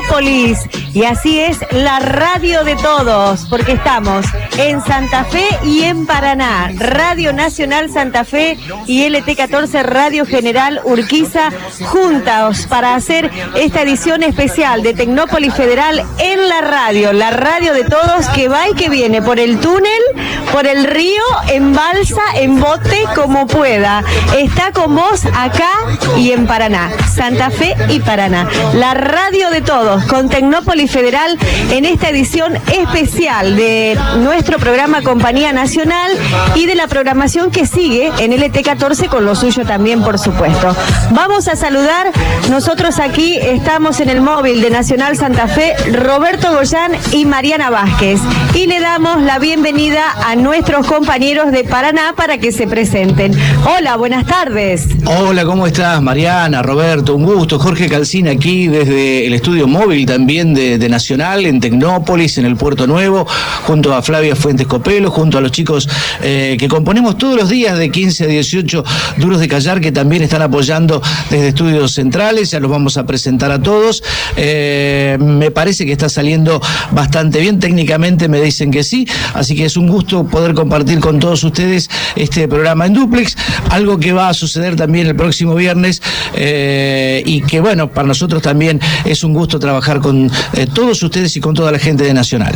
Tecnópolis. Y así es la radio de todos, porque estamos en Santa Fe y en Paraná. Radio Nacional Santa Fe y LT14 Radio General Urquiza juntos para hacer esta edición especial de Tecnópolis Federal en la radio de todos, que va y que viene por el túnel, por el río, en balsa, en bote, como pueda. Está con vos acá y en Paraná, Santa Fe y Paraná. La radio de todos con Tecnópolis Federal en esta edición especial de nuestro programa Compañía Nacional y de la programación que sigue en LT14 con lo suyo también, por supuesto. Vamos a saludar, nosotros aquí estamos en el móvil de Nacional Santa Fe, Roberto Goyán y Mariana Vázquez, y le damos la bienvenida a nuestros compañeros de Paraná para que se presenten. Hola, buenas tardes. Hola, ¿cómo estás, Mariana, Roberto? Un gusto. Jorge Calcín aquí desde el estudio móvil también de Nacional en Tecnópolis, en el Puerto Nuevo, junto a Flavia Fuentes Copelo, junto a los chicos que componemos todos los días de 15 a 18 Duros de Callar, que también están apoyando desde estudios centrales. Ya los vamos a presentar a todos. Me parece que está saliendo bastante bien, técnicamente me dicen que sí, así que es un gusto poder compartir con todos ustedes este programa en dúplex, algo que va a suceder también el próximo viernes y que bueno, para nosotros también es un gusto trabajar con todos ustedes y con toda la gente de Nacional.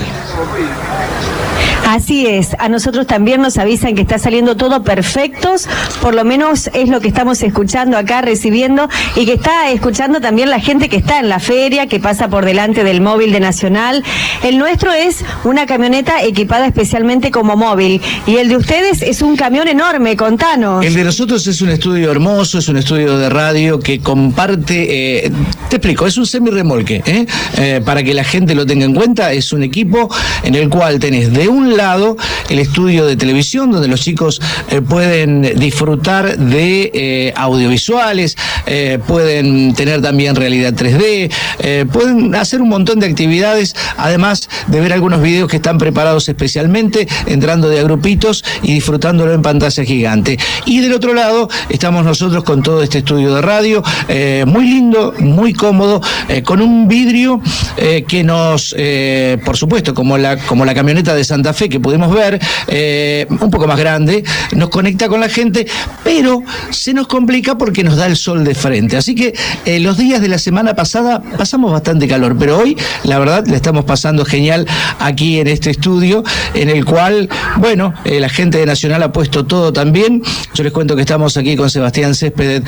Así es, a nosotros también nos avisan que está saliendo todo perfectos, por lo menos es lo que estamos escuchando acá, recibiendo, y que está escuchando también la gente que está en la feria, que pasa por delante del móvil de Nacional. El nuestro es una camioneta equipada especialmente como móvil, y el de ustedes es un camión enorme, contanos. El de nosotros es un estudio hermoso, es un estudio de radio que comparte, te explico, es un semirremolque, para que la gente lo tenga en cuenta. Es un equipo en el cual tenés de un lado el estudio de televisión, donde los chicos pueden disfrutar de audiovisuales, pueden tener también realidad 3D, pueden hacer un montón de actividades, además de ver algunos videos que están preparados especialmente, entrando de a grupitos y disfrutándolo en pantalla gigante. Y del otro lado estamos nosotros con todo este estudio de radio, muy lindo, muy cómodo, con un vidrio que nos, por supuesto, como la camioneta de Santa Fe que pudimos ver, un poco más grande, nos conecta con la gente, pero se nos complica porque nos da el sol de frente. Así que los días de la semana pasada pasamos bastante calor, pero hoy la verdad le estamos pasando genial aquí en este estudio, en el cual, bueno, la gente de Nacional ha puesto todo también. Yo les cuento que estamos aquí con Sebastián Céspedes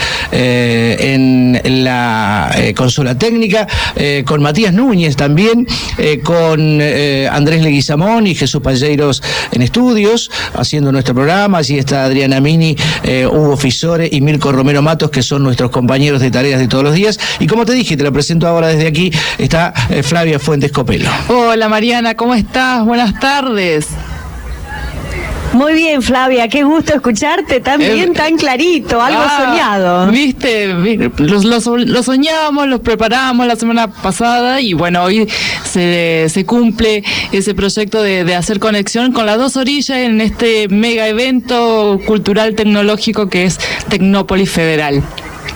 en la consola técnica, con Matías Núñez también, con Andrés Leguizamón y Jesús Palleiros en estudios, haciendo nuestro programa. Allí está Adriana Mini, Hugo Fisore y Mirko Romero Matos, que son nuestros compañeros de tareas de todos los días. Y como te dije, te la presento ahora desde aquí, está Flavia Fuentes Copelo. Hola Mariana, ¿cómo estás? Buenas tardes. Muy bien, Flavia, qué gusto escucharte tan bien, tan clarito, algo soñado. Viste, lo soñábamos, lo preparamos la semana pasada y bueno, hoy se cumple ese proyecto de hacer conexión con las dos orillas en este mega evento cultural tecnológico que es Tecnópolis Federal.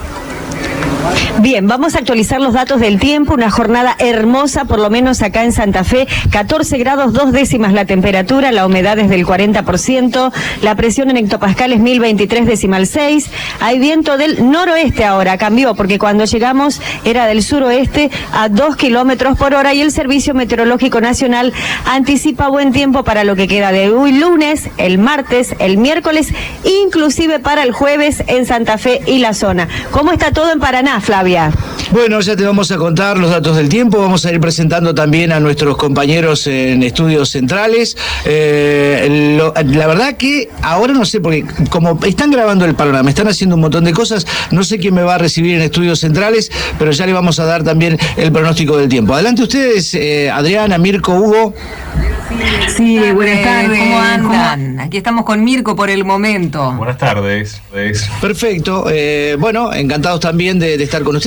Bien, vamos a actualizar los datos del tiempo. Una jornada hermosa, por lo menos acá en Santa Fe. 14 grados 2 décimas la temperatura, la humedad es del 40%, la presión en hectopascales 1023,6. Hay viento del noroeste ahora, cambió, porque cuando llegamos era del suroeste a 2 kilómetros por hora, y el Servicio Meteorológico Nacional anticipa buen tiempo para lo que queda de hoy lunes, el martes, el miércoles, inclusive para el jueves en Santa Fe y la zona. ¿Cómo está todo en Paraná, Flavia? Bueno, ya te vamos a contar los datos del tiempo. Vamos a ir presentando también a nuestros compañeros en estudios centrales. La verdad que ahora no sé, porque como están grabando el panorama, están haciendo un montón de cosas, no sé quién me va a recibir en estudios centrales, pero ya le vamos a dar también el pronóstico del tiempo. Adelante ustedes, Adriana, Mirko, Hugo. Sí, buenas tardes. ¿Cómo andan? Aquí estamos con Mirko por el momento. Buenas tardes. Perfecto. Bueno, encantados también de estar con ustedes, como todos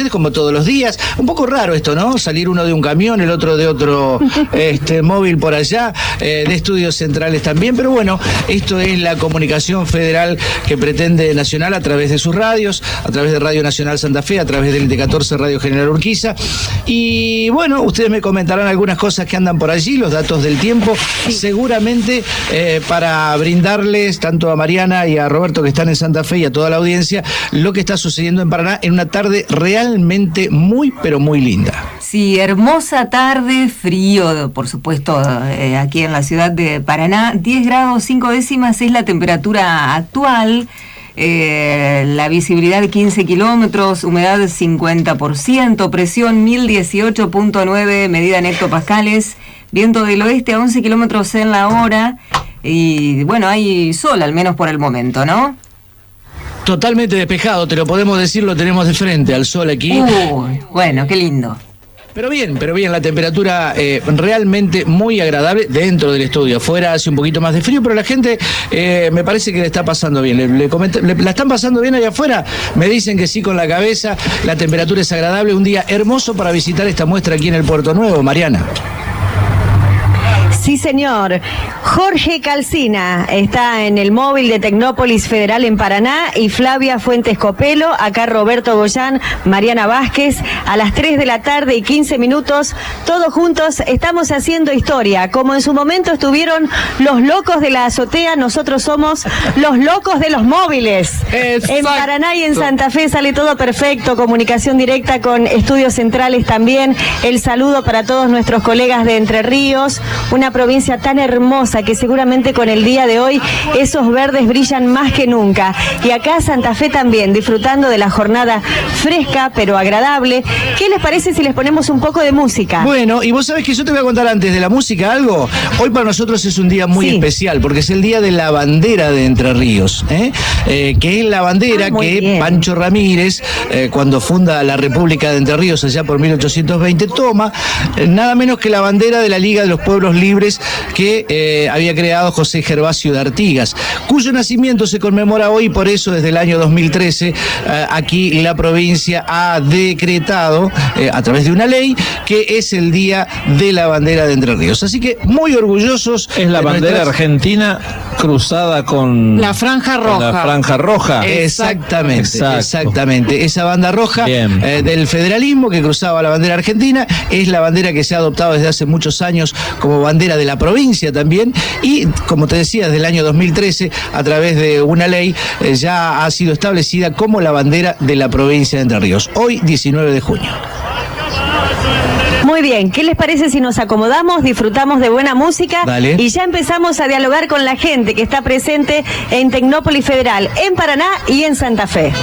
todos los días. Un poco raro esto, ¿no? Salir uno de un camión, el otro de otro móvil por allá, de estudios centrales también, pero bueno, esto es la comunicación federal que pretende Nacional a través de sus radios, a través de Radio Nacional Santa Fe, a través del LT14 Radio General Urquiza. Y bueno, ustedes me comentarán algunas cosas que andan por allí, los datos del tiempo, seguramente para brindarles tanto a Mariana y a Roberto que están en Santa Fe y a toda la audiencia lo que está sucediendo en Paraná en una tarde realmente muy, pero muy linda. Sí, hermosa tarde, frío, por supuesto, aquí en la ciudad de Paraná. 10 grados 5 décimas es la temperatura actual. La visibilidad 15 kilómetros, humedad 50%, presión 1018.9, medida en hectopascales, viento del oeste a 11 kilómetros en la hora. Y bueno, hay sol al menos por el momento, ¿no? Totalmente despejado, te lo podemos decir, lo tenemos de frente al sol aquí. Bueno, qué lindo. Pero bien, la temperatura realmente muy agradable dentro del estudio. Afuera hace un poquito más de frío, pero la gente me parece que le está pasando bien. ¿La están pasando bien allá afuera? Me dicen que sí con la cabeza. La temperatura es agradable. Un día hermoso para visitar esta muestra aquí en el Puerto Nuevo, Mariana. Sí, señor. Jorge Calcina está en el móvil de Tecnópolis Federal en Paraná y Flavia Fuentes Copelo, acá Roberto Goyán, Mariana Vázquez, a las 3 de la tarde y 15 minutos, todos juntos estamos haciendo historia. Como en su momento estuvieron los locos de la azotea, nosotros somos los locos de los móviles. Exacto. En Paraná y en Santa Fe sale todo perfecto, comunicación directa con estudios centrales también. El saludo para todos nuestros colegas de Entre Ríos, una provincia tan hermosa que seguramente con el día de hoy esos verdes brillan más que nunca. Y acá Santa Fe también, disfrutando de la jornada fresca pero agradable. ¿Qué les parece si les ponemos un poco de música? Bueno, y vos sabés que yo te voy a contar antes de la música algo. Hoy para nosotros es un día muy especial porque es el día de la bandera de Entre Ríos, que es la bandera que Pancho Ramírez, cuando funda la República de Entre Ríos allá por 1820, toma nada menos que la bandera de la Liga de los Pueblos Libres que había creado José Gervasio de Artigas, cuyo nacimiento se conmemora hoy. Por eso desde el año 2013 aquí la provincia ha decretado a través de una ley que es el día de la bandera de Entre Ríos, así que muy orgullosos. Es la bandera argentina cruzada con la franja roja. La franja roja. Exactamente. Esa banda roja del federalismo que cruzaba la bandera argentina es la bandera que se ha adoptado desde hace muchos años como bandera de la provincia también, y como te decía, desde el año 2013 a través de una ley ya ha sido establecida como la bandera de la provincia de Entre Ríos, hoy 19 de junio. Muy bien, ¿qué les parece si nos acomodamos, disfrutamos de buena música? Dale. Y ya empezamos a dialogar con la gente que está presente en Tecnópolis Federal, en Paraná y en Santa Fe?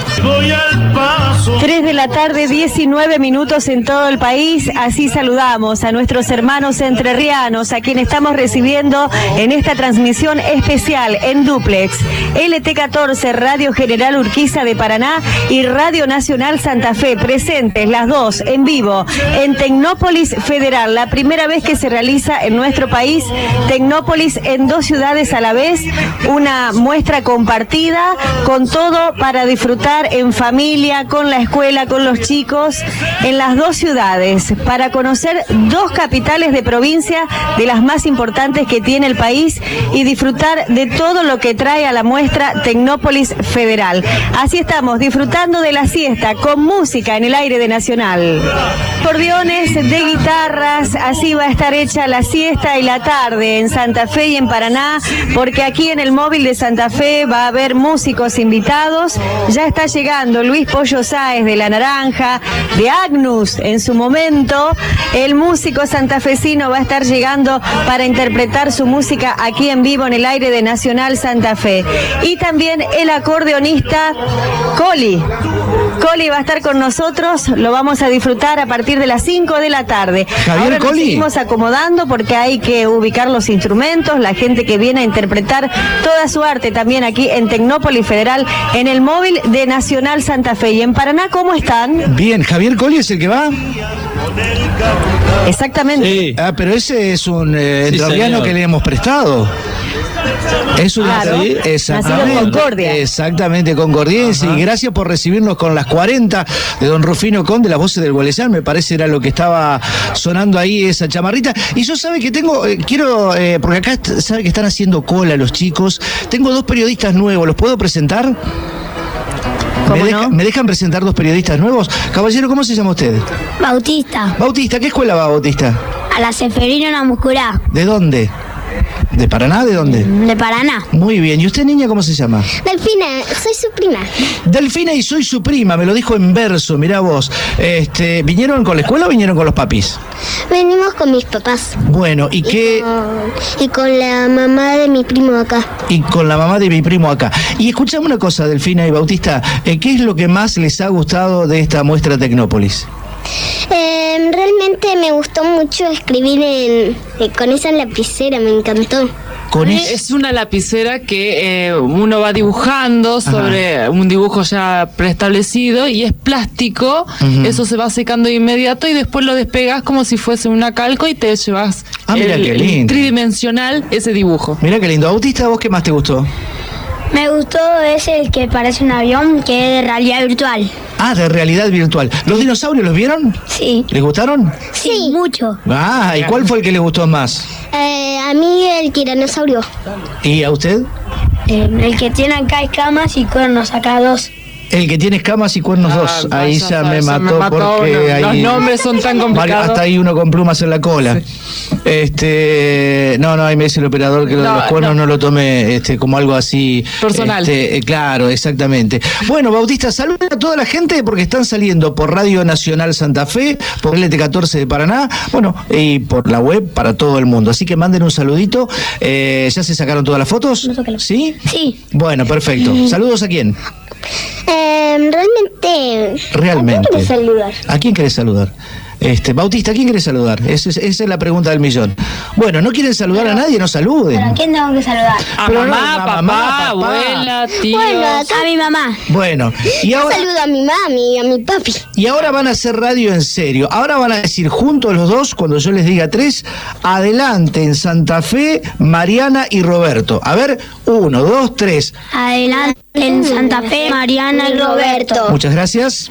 3 de la tarde, 19 minutos en todo el país. Así saludamos a nuestros hermanos entrerrianos, a quienes estamos recibiendo en esta transmisión especial en dúplex. LT14 Radio General Urquiza de Paraná y Radio Nacional Santa Fe, presentes las dos en vivo en Tecnópolis Federal, la primera vez que se realiza en nuestro país Tecnópolis en dos ciudades a la vez, una muestra compartida con todo para disfrutar en familia, con la escuela, con los chicos, en las dos ciudades, para conocer dos capitales de provincia de las más importantes que tiene el país y disfrutar de todo lo que trae a la muestra Tecnópolis Federal. Así estamos, disfrutando de la siesta con música en el aire de Nacional. Acordeones de guitarras, así va a estar hecha la siesta y la tarde en Santa Fe y en Paraná, porque aquí en el móvil de Santa Fe va a haber músicos invitados. Ya está llegando Luis Pollo Sáez de La Naranja, de Agnus en su momento. El músico santafesino va a estar llegando para interpretar su música aquí en vivo en el aire de Nacional Santa Fe. Y también el acordeonista Coli. Coli va a estar con nosotros, lo vamos a disfrutar a partir de las 5 de la tarde. Javier Ahora Coli. Nos seguimos acomodando porque hay que ubicar los instrumentos, la gente que viene a interpretar toda su arte también aquí en Tecnópolis Federal, en el móvil de Nacional Santa Fe. Y en Paraná, ¿cómo están? Bien, Javier Coli es el que va. Exactamente. Sí. Pero ese es un entrerriano que le hemos prestado. Es una Claro. sí, exactamente. Nacido en Concordia. Exactamente, Concordiense. Y gracias por recibirnos con las 40 de don Rufino Conde, las voces del Gualeyán. Me parece era lo que estaba sonando ahí, esa chamarrita. Y yo sabe que tengo, porque acá sabe que están haciendo cola los chicos. Tengo dos periodistas nuevos, ¿los puedo presentar? ¿Cómo no? ¿Me dejan presentar dos periodistas nuevos? Caballero, ¿cómo se llama usted? Bautista, Bautista, ¿qué escuela va, Bautista? a la Seferino Namuscurá, ¿De dónde? ¿De Paraná? ¿De dónde? de Paraná. Muy bien. ¿Y usted, niña, cómo se llama? Delfina, soy su prima. Delfina y soy su prima, me lo dijo en verso, mirá vos. ¿Vinieron con la escuela o vinieron con los papis? Venimos con mis papás Bueno, ¿y qué? y con la mamá de mi primo acá. Y con la mamá de mi primo acá. Y escuchame una cosa, Delfina y Bautista, ¿qué es lo que más les ha gustado de esta muestra Tecnópolis? Realmente me gustó mucho escribir con esa lapicera, me encantó. Con Es una lapicera que uno va dibujando sobre un dibujo ya preestablecido y es plástico, eso se va secando de inmediato y después lo despegas como si fuese una calco y te llevas mira qué lindo. tridimensional ese dibujo. Mirá qué lindo. Bautista, ¿a vos qué más te gustó? Me gustó ese que parece un avión, que es de realidad virtual. Ah, de realidad virtual. ¿Los dinosaurios los vieron? Sí. ¿Les gustaron? Sí, mucho. Ah, ¿y cuál fue el que les gustó más? A mí el tiranosaurio. ¿Y a usted? El que tiene acá escamas y cuernos, acá dos. El que tiene escamas y cuernos dos. Ahí ya me mató porque uno. ahí... Los nombres son tan complicados. Hasta ahí uno con plumas en la cola. No, ahí me dice el operador que lo de los cuernos no lo tome como algo así personal. Claro, exactamente. Bueno, Bautista, saluda a toda la gente porque están saliendo por Radio Nacional Santa Fe, por LT14 de Paraná, bueno, y por la web para todo el mundo. Así que manden un saludito. ¿Ya se sacaron todas las fotos? ¿Sí? Sí. Bueno, perfecto. ¿Saludos a quién? Realmente. ¿A quién querés saludar? ¿A quién querés saludar? Bautista, ¿a quién querés saludar? Esa es la pregunta del millón. Bueno, no quieren saludar a nadie, no saluden. ¿A quién tengo que saludar? A Pero no, mamá, papá, abuela, tío. Bueno, a mi mamá. Bueno, y Yo ahora, saludo a mi mami y a mi papi. y ahora van a hacer radio en serio. Ahora van a decir juntos los dos, cuando yo les diga 3, adelante en Santa Fe, Mariana y Roberto. A ver, 1, 2, 3. Adelante en Santa Fe, Mariana y Roberto. Muchas gracias.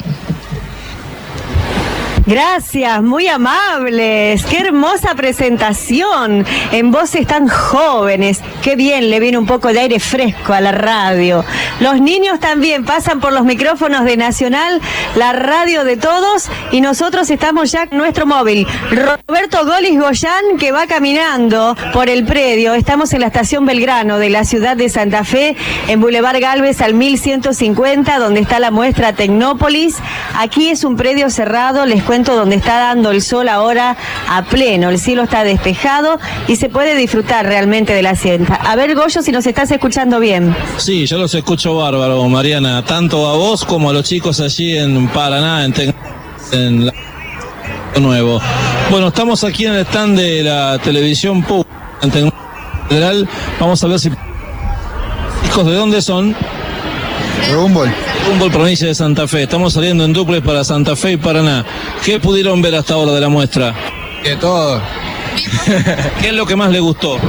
Gracias, muy amables. Qué hermosa presentación. En voces tan jóvenes. Qué bien, le viene un poco de aire fresco a la radio. Los niños también pasan por los micrófonos de Nacional, la radio de todos, y nosotros estamos ya en nuestro móvil. Roberto Golis Goyán, que va caminando por el predio. Estamos en la estación Belgrano de la ciudad de Santa Fe, en Boulevard Galvez al 1150, donde está la muestra Tecnópolis. Aquí es un predio cerrado, les cuento, donde está dando el sol ahora a pleno. El cielo está despejado y se puede disfrutar realmente de la siesta. A ver, Goyo, si nos estás escuchando bien. Sí, yo los escucho bárbaro, Mariana, tanto a vos como a los chicos allí en Paraná, en la nuevo. Bueno, estamos aquí en el stand de la televisión pública en Tecnópolis Federal. Vamos a ver si... ¿Hijos de dónde son? Humboldt. Humboldt, provincia de Santa Fe. Estamos saliendo en duplex para Santa Fe y Paraná. ¿Qué pudieron ver hasta ahora de la muestra? De todo. ¿Qué es lo que más le gustó?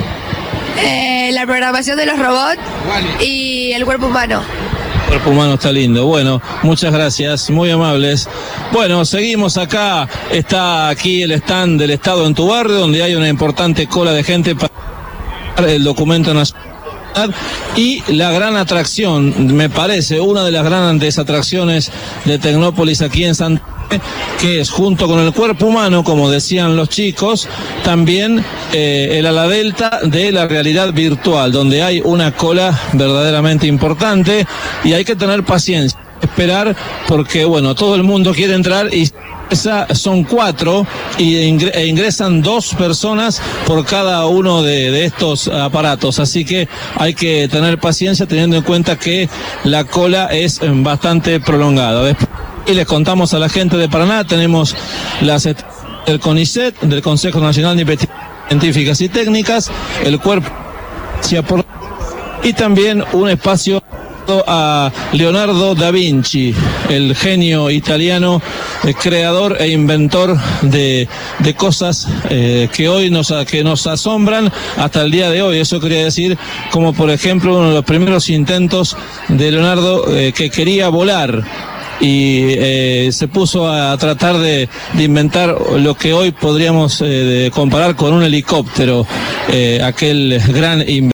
La programación de los robots y el cuerpo humano. El cuerpo humano está lindo. Bueno, muchas gracias, muy amables. Bueno, seguimos acá. Está aquí el stand del Estado en tu barrio, donde hay una importante cola de gente para el documento nacional. Y la gran atracción, me parece, una de las grandes atracciones de Tecnópolis aquí en Santa Fe, que es junto con el cuerpo humano, como decían los chicos, también el ala delta de la realidad virtual, donde hay una cola verdaderamente importante y hay que tener paciencia, esperar, porque bueno, todo el mundo quiere entrar y son 4 e ingresan 2 personas por cada uno de estos aparatos, así que hay que tener paciencia teniendo en cuenta que la cola es bastante prolongada. Y les contamos a la gente de Paraná, tenemos el CONICET, del Consejo Nacional de Investigaciones Científicas y Técnicas, el cuerpo y también un espacio a Leonardo da Vinci, el genio italiano, creador e inventor de cosas que hoy nos asombran hasta el día de hoy. Eso quería decir, como por ejemplo uno de los primeros intentos de Leonardo que quería volar y se puso a tratar de inventar lo que hoy podríamos comparar con un helicóptero, aquel gran invento.